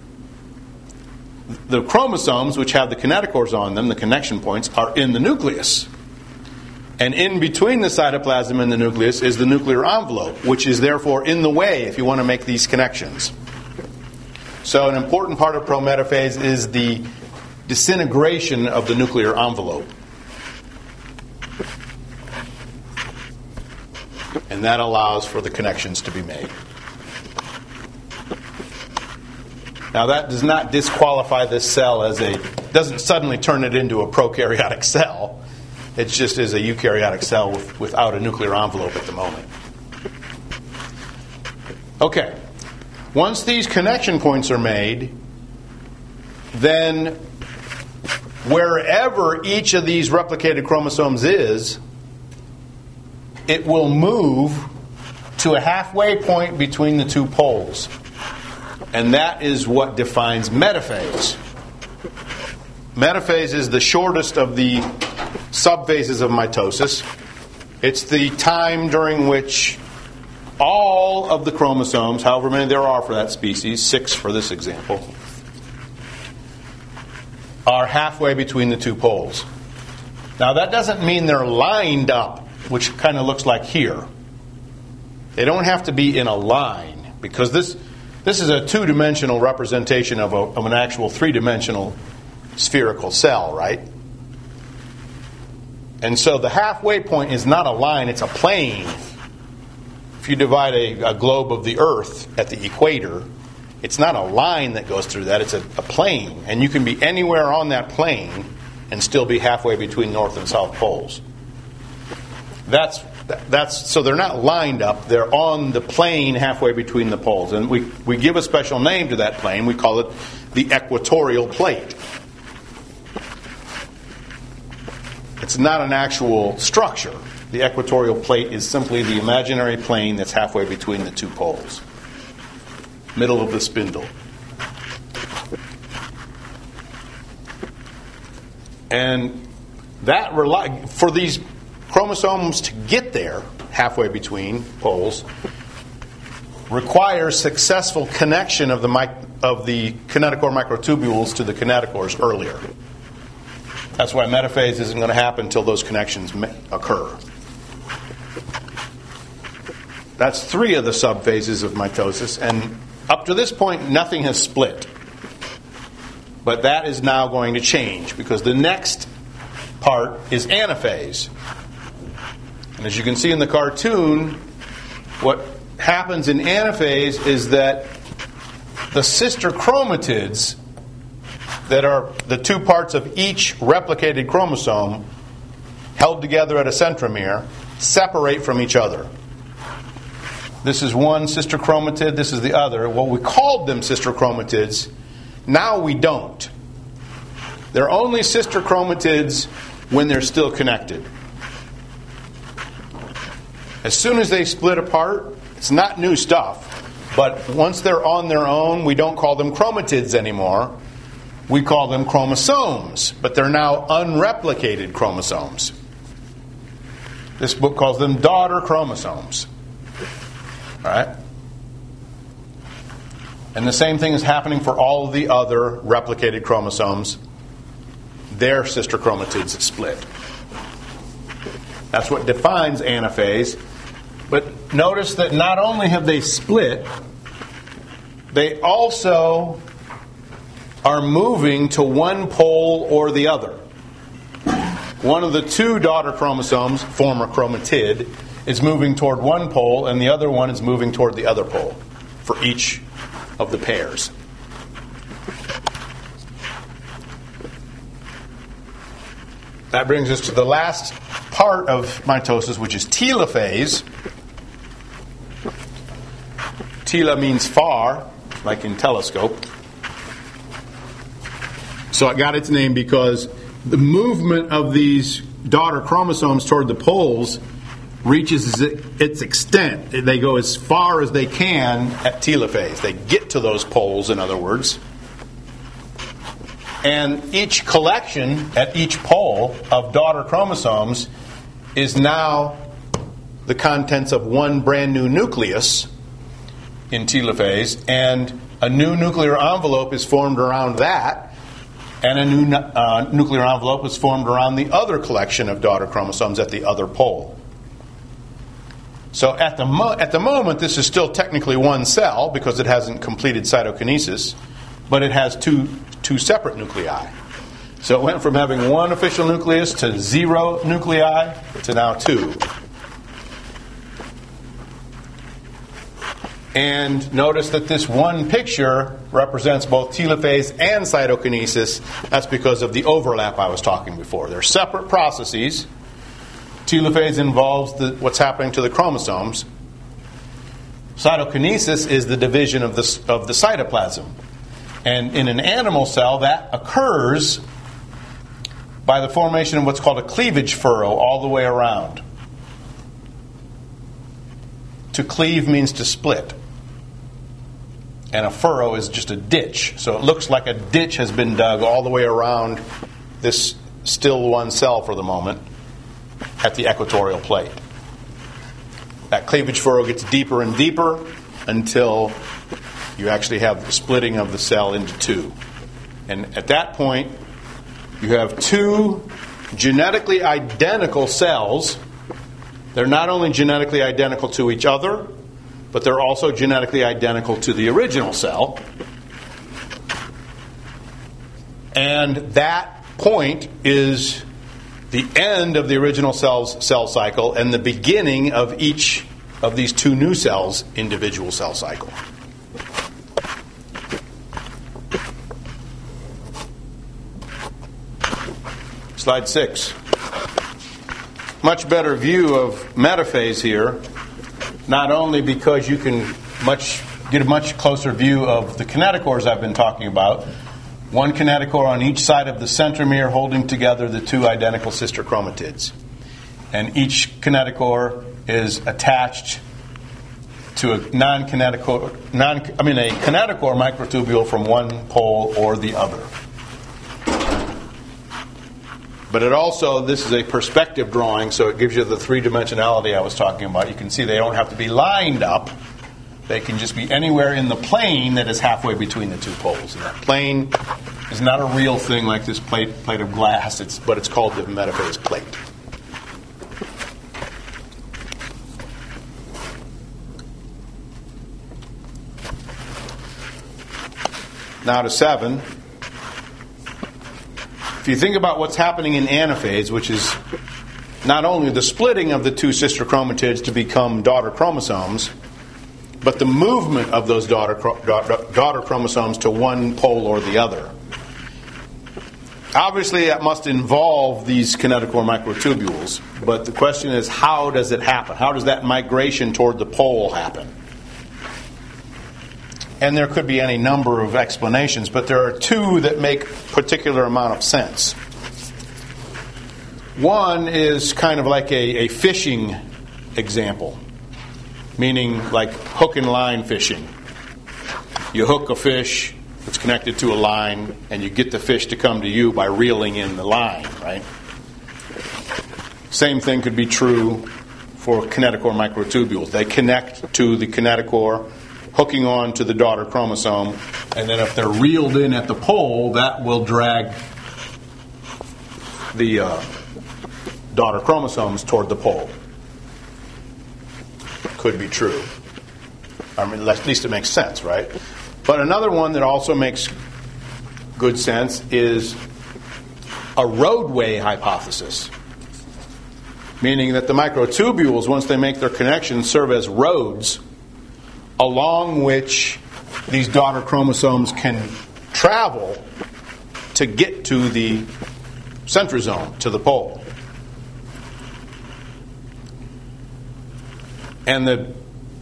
The chromosomes, which have the kinetochores on them, the connection points, are in the nucleus. And in between the cytoplasm and the nucleus is the nuclear envelope, which is therefore in the way if you want to make these connections. So an important part of prometaphase is the disintegration of the nuclear envelope. And that allows for the connections to be made. Now that does not disqualify this cell doesn't suddenly turn it into a prokaryotic cell. It just is a eukaryotic cell without a nuclear envelope at the moment. Okay. Once these connection points are made, then wherever each of these replicated chromosomes is, it will move to a halfway point between the 2 poles. And that is what defines metaphase. Metaphase is the shortest of the subphases of mitosis. It's the time during which all of the chromosomes, however many there are for that species, 6 for this example, are halfway between the two poles. Now that doesn't mean they're lined up, which kind of looks like here. They don't have to be in a line, because this is a two-dimensional representation of an actual three-dimensional spherical cell, right? And so the halfway point is not a line, it's a plane. If you divide a globe of the Earth at the equator, it's not a line that goes through that, it's a plane. And you can be anywhere on that plane and still be halfway between north and south poles. So they're not lined up, they're on the plane halfway between the poles. And we give a special name to that plane, we call it the equatorial plate. It's not an actual structure. The equatorial plate is simply the imaginary plane that's halfway between the two poles. Middle of the spindle. And that for these chromosomes to get there, halfway between poles, requires successful connection of the kinetochore microtubules to the kinetochores earlier. That's why metaphase isn't going to happen until those connections occur. That's 3 of the subphases of mitosis, and up to this point, nothing has split. But that is now going to change, because the next part is anaphase. And as you can see in the cartoon, what happens in anaphase is that the sister chromatids that are the 2 parts of each replicated chromosome held together at a centromere separate from each other. This is one sister chromatid, this is the other. Well, we called them sister chromatids. Now we don't. They're only sister chromatids when they're still connected. As soon as they split apart, it's not new stuff. But once they're on their own, we don't call them chromatids anymore. We call them chromosomes, but they're now unreplicated chromosomes. This book calls them daughter chromosomes. All right? And the same thing is happening for all of the other replicated chromosomes. Their sister chromatids split. That's what defines anaphase. But notice that not only have they split, they also are moving to one pole or the other. One of the 2 daughter chromosomes, former chromatid, is moving toward one pole, and the other one is moving toward the other pole for each of the pairs. That brings us to the last part of mitosis, which is telophase. Tela means far, like in telescope. So it got its name because the movement of these daughter chromosomes toward the poles reaches its extent. They go as far as they can at telophase. They get to those poles, in other words. And each collection at each pole of daughter chromosomes is now the contents of one brand new nucleus in telophase, and a new nuclear envelope is formed around that, and a new nuclear envelope is formed around the other collection of daughter chromosomes at the other pole. So at the moment, this is still technically one cell because it hasn't completed cytokinesis, but it has two separate nuclei. So it went from having one official nucleus to 0 nuclei to now 2. And notice that this one picture represents both telophase and cytokinesis. That's because of the overlap I was talking before. They're separate processes. Telophase involves what's happening to the chromosomes. Cytokinesis is the division of the cytoplasm. And in an animal cell, that occurs by the formation of what's called a cleavage furrow all the way around. To cleave means to split. And a furrow is just a ditch. So it looks like a ditch has been dug all the way around this still one cell for the moment at the equatorial plate. That cleavage furrow gets deeper and deeper until you actually have the splitting of the cell into two. And at that point, you have two genetically identical cells. They're not only genetically identical to each other, but they're also genetically identical to the original cell. And that point is the end of the original cell's cell cycle and the beginning of each of these two new cells' individual cell cycle. Slide 6. Much better view of metaphase here, not only because you can get a much closer view of the kinetochores I've been talking about, one kinetochore on each side of the centromere holding together the two identical sister chromatids. And each kinetochore is attached to a kinetochore microtubule from one pole or the other. But it also, this is a perspective drawing, so it gives you the three-dimensionality I was talking about. You can see they don't have to be lined up. They can just be anywhere in the plane that is halfway between the two poles. And that plane is not a real thing like this plate of glass, but it's called the metaphase plate. Now to 7. If you think about what's happening in anaphase, which is not only the splitting of the two sister chromatids to become daughter chromosomes, but the movement of those daughter chromosomes to one pole or the other. Obviously, that must involve these kinetochore microtubules, but the question is, how does it happen? How does that migration toward the pole happen? And there could be any number of explanations, but there are two that make particular amount of sense. One is kind of like a fishing example, meaning like hook and line fishing. You hook a fish, it's connected to a line, and you get the fish to come to you by reeling in the line, right? Same thing could be true for kinetochore microtubules. They connect to the kinetochore, hooking on to the daughter chromosome, and then if they're reeled in at the pole, that will drag the daughter chromosomes toward the pole. Could be true. I mean, at least it makes sense, right? But another one that also makes good sense is a roadway hypothesis, meaning that the microtubules, once they make their connections, serve as roads along which these daughter chromosomes can travel to get to the centrosome, to the pole. And the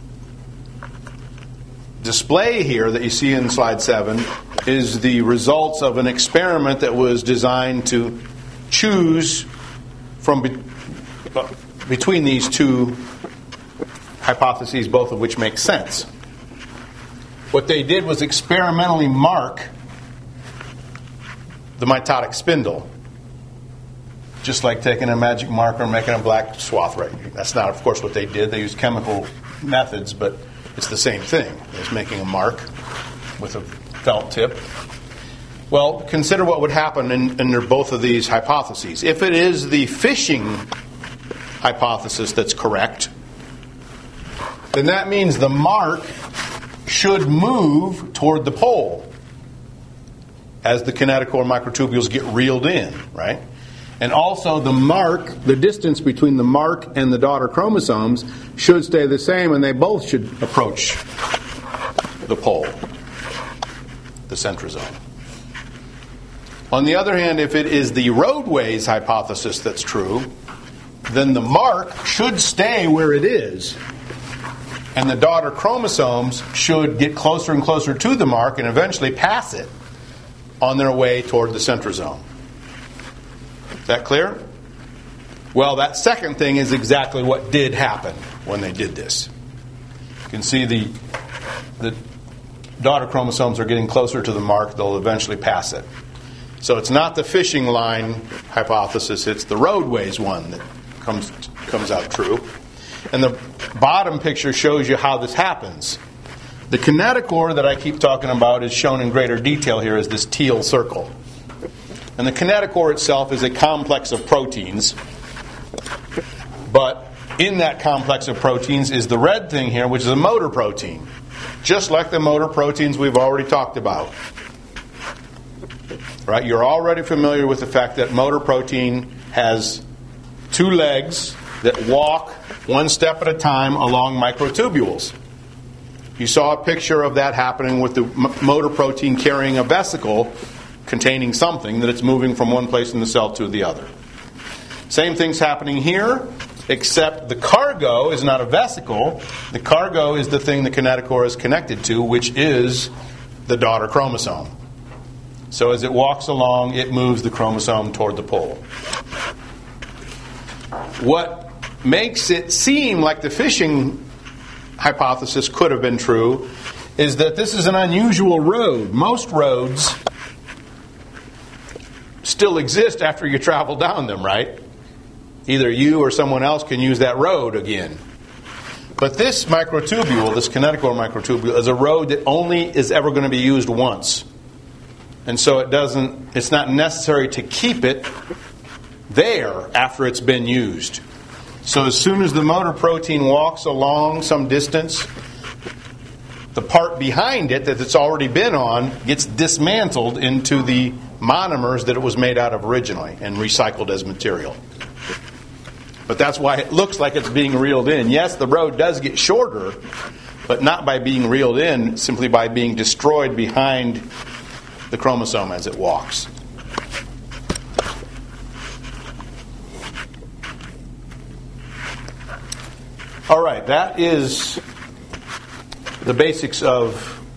display here that you see in slide 7 is the results of an experiment that was designed to choose from between these two hypotheses, both of which make sense. What they did was experimentally mark the mitotic spindle, just like taking a magic marker and making a black swath right. That's not, of course, what they did. They used chemical methods, but it's the same thing. It's making a mark with a felt tip. Well, consider what would happen under both of these hypotheses. If it is the fishing hypothesis that's correct, then that means the mark should move toward the pole as the kinetochore microtubules get reeled in, right? And also the mark, the distance between the mark and the daughter chromosomes should stay the same, and they both should approach the pole, the centrosome. On the other hand, if it is the roadways hypothesis that's true, then the mark should stay where it is, and the daughter chromosomes should get closer and closer to the mark and eventually pass it on their way toward the centrosome. Is that clear? Well, that second thing is exactly what did happen when they did this. You can see the daughter chromosomes are getting closer to the mark, they'll eventually pass it. So it's not the fishing line hypothesis, it's the roadways one that comes out true. And the bottom picture shows you how this happens. The kinetochore that I keep talking about is shown in greater detail here as this teal circle. And the kinetochore itself is a complex of proteins. But in that complex of proteins is the red thing here, which is a motor protein. Just like the motor proteins we've already talked about. Right? You're already familiar with the fact that motor protein has two legs that walk one step at a time along microtubules. You saw a picture of that happening with the motor protein carrying a vesicle containing something that it's moving from one place in the cell to the other. Same thing's happening here, except the cargo is not a vesicle. The cargo is the thing the kinetochore is connected to, which is the daughter chromosome. So as it walks along, it moves the chromosome toward the pole. What makes it seem like the fishing hypothesis could have been true is that this is an unusual road. Most roads still exist after you travel down them, right? Either you or someone else can use that road again. But this microtubule, this kinetochore microtubule, is a road that only is ever going to be used once. And so it's not necessary to keep it there after it's been used. So as soon as the motor protein walks along some distance, the part behind it that it's already been on gets dismantled into the monomers that it was made out of originally and recycled as material. But that's why it looks like it's being reeled in. Yes, the road does get shorter, but not by being reeled in, simply by being destroyed behind the chromosome as it walks. All right, that is the basics of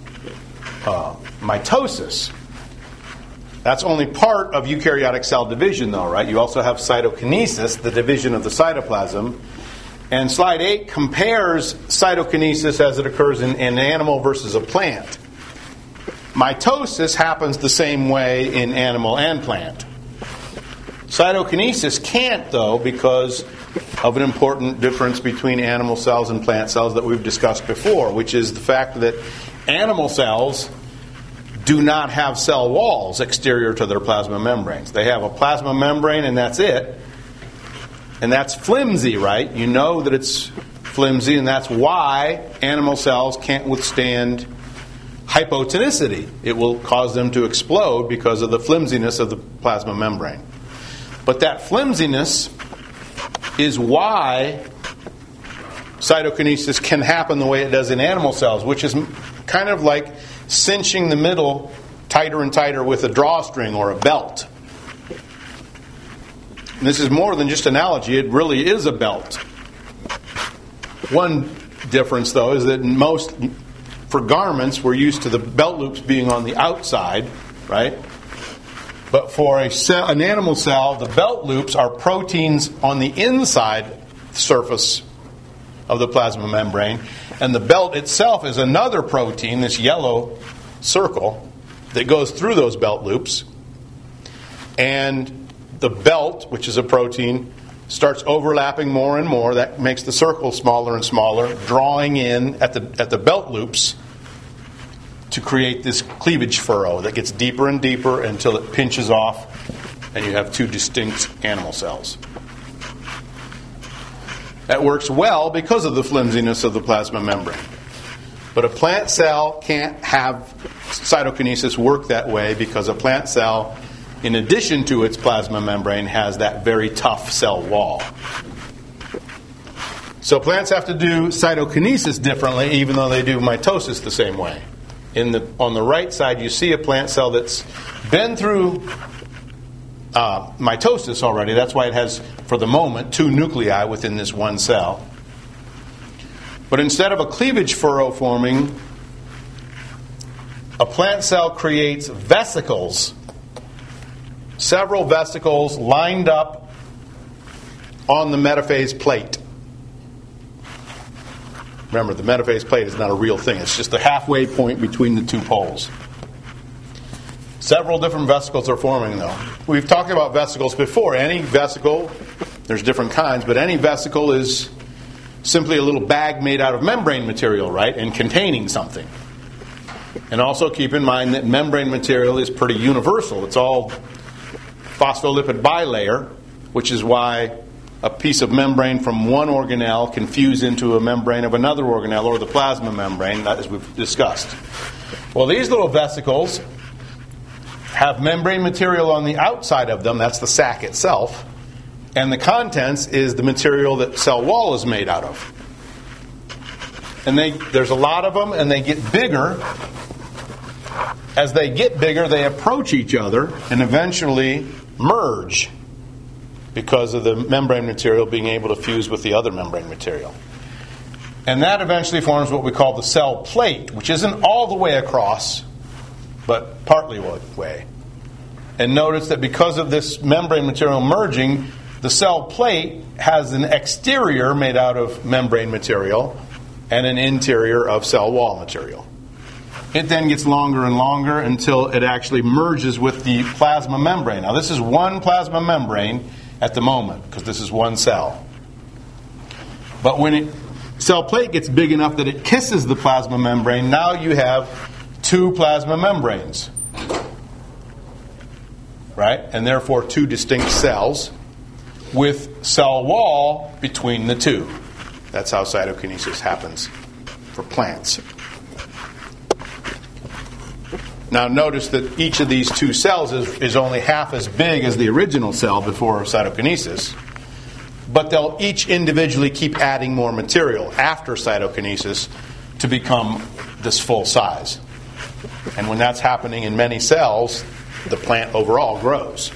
mitosis. That's only part of eukaryotic cell division, though, right? You also have cytokinesis, the division of the cytoplasm. And slide 8 compares cytokinesis as it occurs in an animal versus a plant. Mitosis happens the same way in animal and plant. Cytokinesis can't, though, because of an important difference between animal cells and plant cells that we've discussed before, which is the fact that animal cells do not have cell walls exterior to their plasma membranes. They have a plasma membrane and that's it. And that's flimsy, right? You know that it's flimsy, and that's why animal cells can't withstand hypotonicity. It will cause them to explode because of the flimsiness of the plasma membrane. But that flimsiness is why cytokinesis can happen the way it does in animal cells, which is kind of like cinching the middle tighter and tighter with a drawstring or a belt. And this is more than just analogy, it really is a belt. One difference, though, is that most, for garments, we're used to the belt loops being on the outside, right? But for an animal cell, the belt loops are proteins on the inside surface of the plasma membrane. And the belt itself is another protein, this yellow circle, that goes through those belt loops. And the belt, which is a protein, starts overlapping more and more. That makes the circle smaller and smaller, drawing in at the belt loops to create this cleavage furrow that gets deeper and deeper until it pinches off and you have two distinct animal cells. That works well because of the flimsiness of the plasma membrane. But a plant cell can't have cytokinesis work that way because a plant cell, in addition to its plasma membrane, has that very tough cell wall. So plants have to do cytokinesis differently, even though they do mitosis the same way. On the right side, you see a plant cell that's been through mitosis already. That's why it has, for the moment, two nuclei within this one cell. But instead of a cleavage furrow forming, a plant cell creates vesicles, several vesicles lined up on the metaphase plate. Remember, the metaphase plate is not a real thing. It's just the halfway point between the two poles. Several different vesicles are forming, though. We've talked about vesicles before. Any vesicle, there's different kinds, but any vesicle is simply a little bag made out of membrane material, right, and containing something. And also keep in mind that membrane material is pretty universal. It's all phospholipid bilayer, which is why a piece of membrane from one organelle can fuse into a membrane of another organelle, or the plasma membrane, as we've discussed. Well, these little vesicles have membrane material on the outside of them. That's the sac itself. And the contents is the material that cell wall is made out of. And there's a lot of them, and they get bigger. As they get bigger, they approach each other and eventually merge because of the membrane material being able to fuse with the other membrane material. And that eventually forms what we call the cell plate, which isn't all the way across, but partly way. And notice that because of this membrane material merging, the cell plate has an exterior made out of membrane material and an interior of cell wall material. It then gets longer and longer until it actually merges with the plasma membrane. Now, this is one plasma membrane at the moment, because this is one cell. But when cell plate gets big enough that it kisses the plasma membrane, now you have two plasma membranes. Right? And therefore two distinct cells with cell wall between the two. That's how cytokinesis happens for plants. Now notice that each of these two cells is only half as big as the original cell before cytokinesis, but they'll each individually keep adding more material after cytokinesis to become this full size. And when that's happening in many cells, the plant overall grows.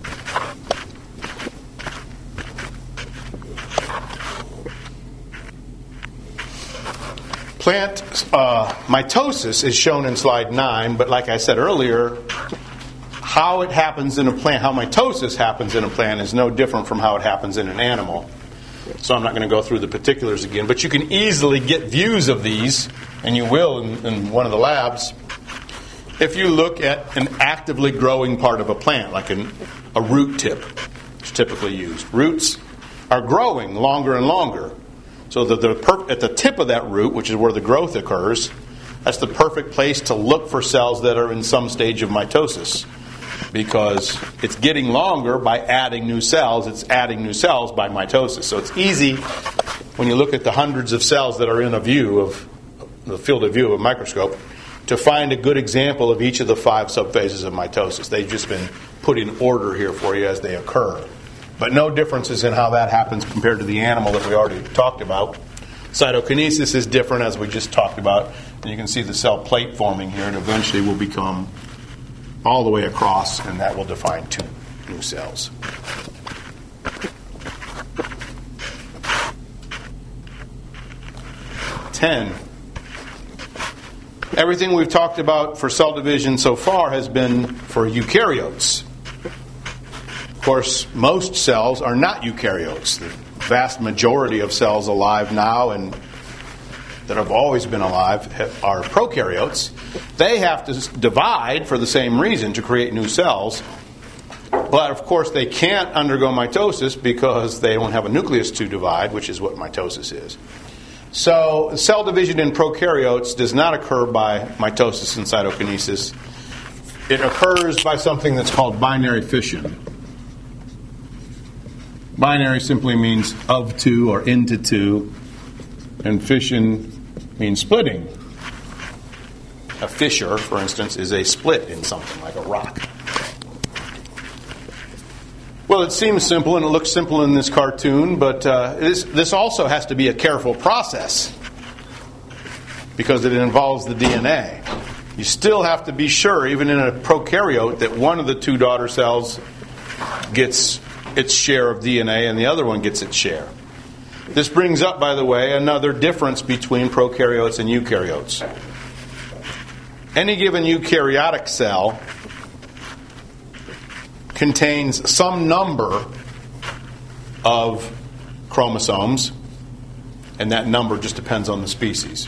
Plant mitosis is shown in slide 9, but like I said earlier, how it happens in a plant, how mitosis happens in a plant is no different from how it happens in an animal. So I'm not going to go through the particulars again, but you can easily get views of these, and you will in one of the labs, if you look at an actively growing part of a plant, like a root tip, which is typically used. Roots are growing longer and longer. So that at the tip of that root, which is where the growth occurs, that's the perfect place to look for cells that are in some stage of mitosis. Because it's getting longer by adding new cells. It's adding new cells by mitosis. So it's easy when you look at the hundreds of cells that are in a view of the field of view of a microscope to find a good example of each of the 5 subphases of mitosis. They've just been put in order here for you as they occur. But no differences in how that happens compared to the animal that we already talked about. Cytokinesis is different, as we just talked about. And you can see the cell plate forming here, and eventually will become all the way across, and that will define 2 new cells. Everything we've talked about for cell division so far has been for eukaryotes. Of course, most cells are not eukaryotes. The vast majority of cells alive now and that have always been alive are prokaryotes. They have to divide for the same reason, to create new cells. But, of course, they can't undergo mitosis because they don't have a nucleus to divide, which is what mitosis is. So, cell division in prokaryotes does not occur by mitosis and cytokinesis. It occurs by something that's called binary fission. Binary simply means of 2 or into 2, and fission means splitting. A fissure, for instance, is a split in something like a rock. Well, it seems simple, and it looks simple in this cartoon, but this also has to be a careful process because it involves the DNA. You still have to be sure, even in a prokaryote, that one of the 2 daughter cells gets its share of DNA and the other one gets its share. This brings up, by the way, another difference between prokaryotes and eukaryotes. Any given eukaryotic cell contains some number of chromosomes, And that number just depends on the species.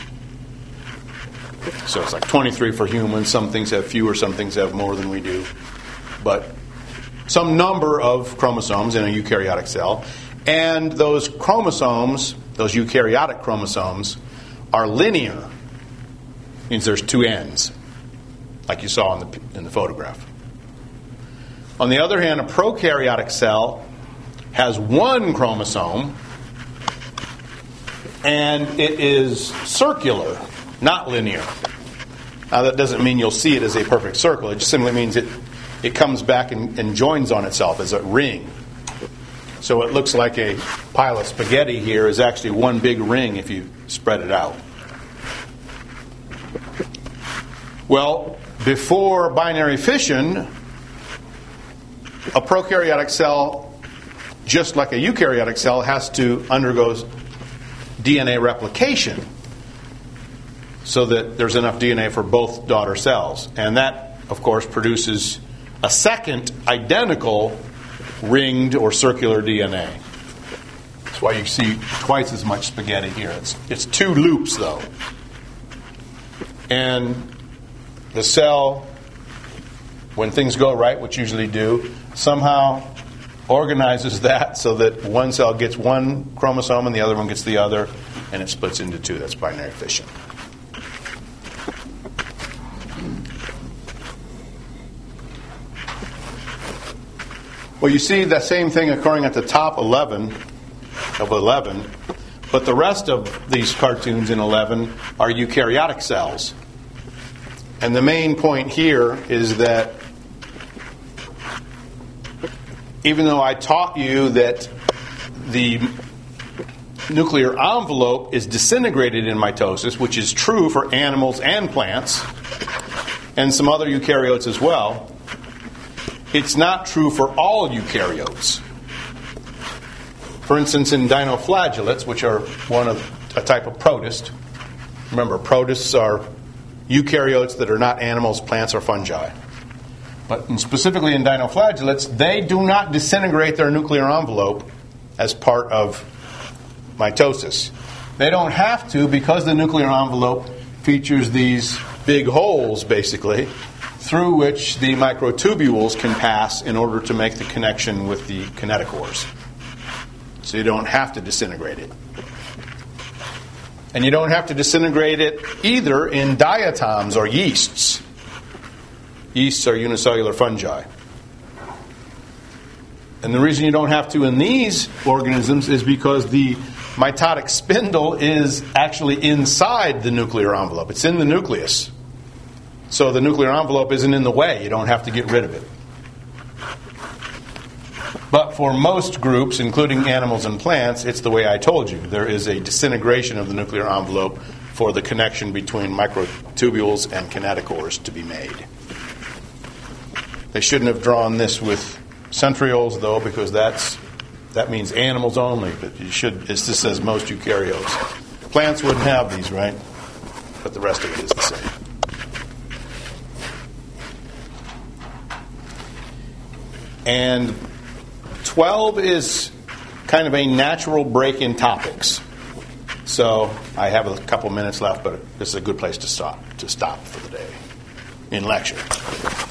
So it's like 23 for humans. Some things have fewer, some things have more than we do. But some number of chromosomes in a eukaryotic cell. And those chromosomes, those eukaryotic chromosomes, are linear. Means there's two ends, like you saw in the photograph. On the other hand, a prokaryotic cell has one chromosome, and it is circular, not linear. Now, that doesn't mean you'll see it as a perfect circle. It just simply means it comes back and joins on itself as a ring. So it looks like a pile of spaghetti here is actually one big ring if you spread it out. Well, before binary fission, a prokaryotic cell, just like a eukaryotic cell, has to undergo DNA replication so that there's enough DNA for both daughter cells. And that, of course, produces a second identical ringed or circular DNA. That's why you see twice as much spaghetti here. It's two loops, though. And the cell, when things go right, which usually do, somehow organizes that so that one cell gets one chromosome and the other one gets the other, and it splits into two. That's binary fission. Well, you see the same thing occurring at the top 11 of 11, but the rest of these cartoons in 11 are eukaryotic cells. And the main point here is that even though I taught you that the nuclear envelope is disintegrated in mitosis, which is true for animals and plants, and some other eukaryotes as well, it's not true for all eukaryotes. For instance, in dinoflagellates, which are a type of protist. Remember, protists are eukaryotes that are not animals, plants, or fungi. But specifically in dinoflagellates, they do not disintegrate their nuclear envelope as part of mitosis. They don't have to because the nuclear envelope features these big holes, basically, through which the microtubules can pass in order to make the connection with the kinetochores. So you don't have to disintegrate it. And you don't have to disintegrate it either in diatoms or yeasts. Yeasts are unicellular fungi. And the reason you don't have to in these organisms is because the mitotic spindle is actually inside the nuclear envelope. It's in the nucleus. So the nuclear envelope isn't in the way. You don't have to get rid of it. But for most groups, including animals and plants, it's the way I told you. There is a disintegration of the nuclear envelope for the connection between microtubules and kinetochores to be made. They shouldn't have drawn this with centrioles, though, because that means animals only. But this says most eukaryotes. Plants wouldn't have these, right? But the rest of it is the same. And 12 is kind of a natural break in topics. So I have a couple minutes left, but this is a good place to stop for the day in lecture.